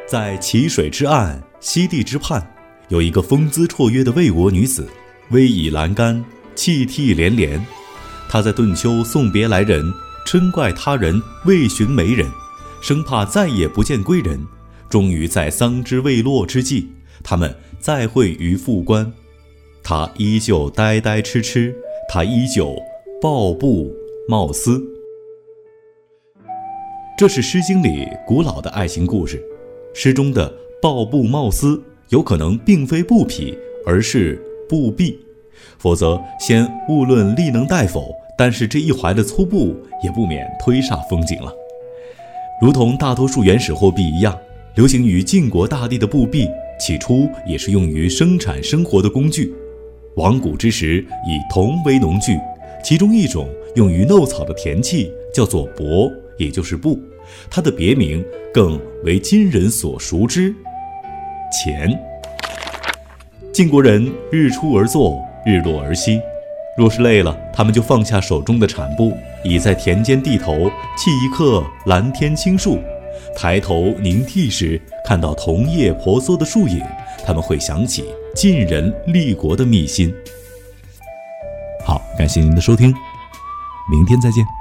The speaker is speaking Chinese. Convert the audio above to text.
在齐水之岸，西地之畔，有一个风姿绰约的魏国女子，逶迤栏杆，泣涕连连。她在顿丘送别来人，嗔怪他人未寻媒人，生怕再也不见归人。终于在桑枝未落之际，他们再会于复关。他依旧呆呆痴痴，他依旧抱布贸丝。这是《诗经》里古老的爱情故事。诗中的抱布贸丝有可能并非布匹，而是布匹，否则先勿论力能带否，但是这一怀的粗布也不免忒煞风景了。如同大多数原始货币一样，流行于晋国大地的布币起初也是用于生产生活的工具。往古之时，以铜为农具，其中一种用于弄草的田器叫做帛，也就是布，它的别名更为今人所熟知，钱。晋国人日出而作，日落而息，若是累了，他们就放下手中的铲布，倚在田间地头沏一刻蓝天青树，抬头凝涕时看到桐叶婆娑的树影，他们会想起晋人立国的秘辛。好，感谢您的收听，明天再见。